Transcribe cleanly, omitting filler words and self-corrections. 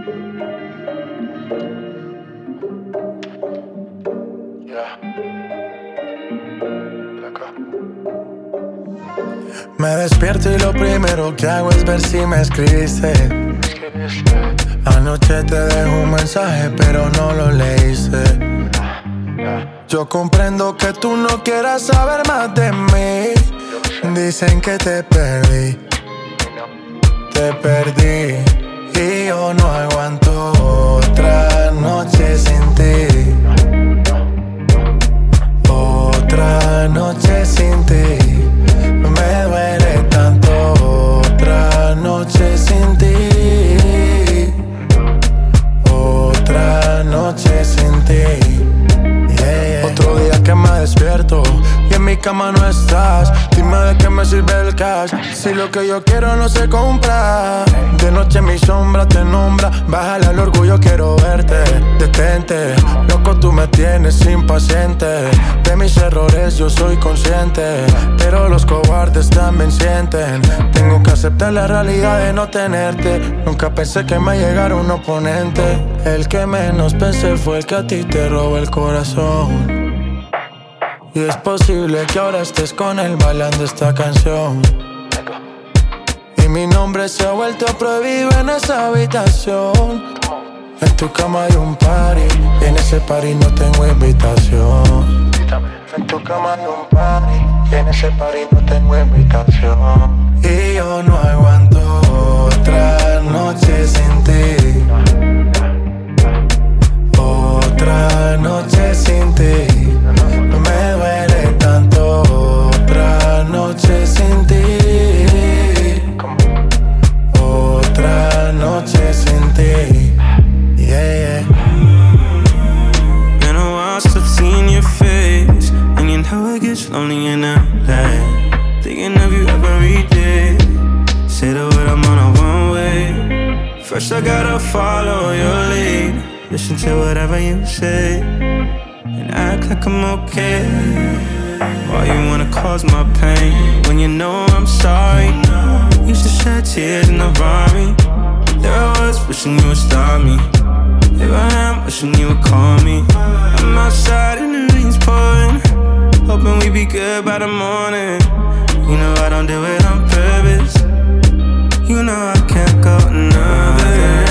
Me despierto y lo primero que hago es ver si me escribiste. Anoche te dejo un mensaje pero no lo leíste. Yo comprendo que tú no quieras saber más de mí. Dicen que te perdí y yo no aguanto otra noche sin ti. Otra noche sin ti. Me duele tanto otra noche sin ti. Otra noche sin ti. Otro día que me despierto y en mi cama no estás. Dime de qué me sirve el cash si lo que yo quiero no se compra. De noche mi sombra te nombra. Bájale al orgullo, quiero verte. Detente, loco, tú me tienes impaciente. De mis errores yo soy consciente, pero los cobardes también sienten. Tengo que aceptar la realidad de no tenerte. Nunca pensé que me llegara un oponente. El que menos pensé fue el que a ti te robó el corazón. Y es posible que ahora estés con él bailando esta canción. Y mi nombre se ha vuelto prohibido en esa habitación. En tu cama hay un party y en ese party no tengo invitación. En tu cama hay un party y en ese party no tengo invitación. Y yo no aguanto otra noche sin ti. Otra noche sin ti. No me duele tanto otra noche sin ti. Otra noche sin ti. Yeah, yeah. Been a while since I've seen your face, and you know it gets lonely in LA. Thinking of you every day. Say the word, I'm on a one way. First I gotta follow your lead. Listen to whatever you say and act like I'm okay. Why you wanna cause my pain when you know I'm sorry? Used to shed tears in the Rari. There I was wishing you would stop me. Here I am wishing you would call me. I'm outside and the rain's pouring, hoping we be good by the morning. You know I don't do it on purpose. You know I can't go another.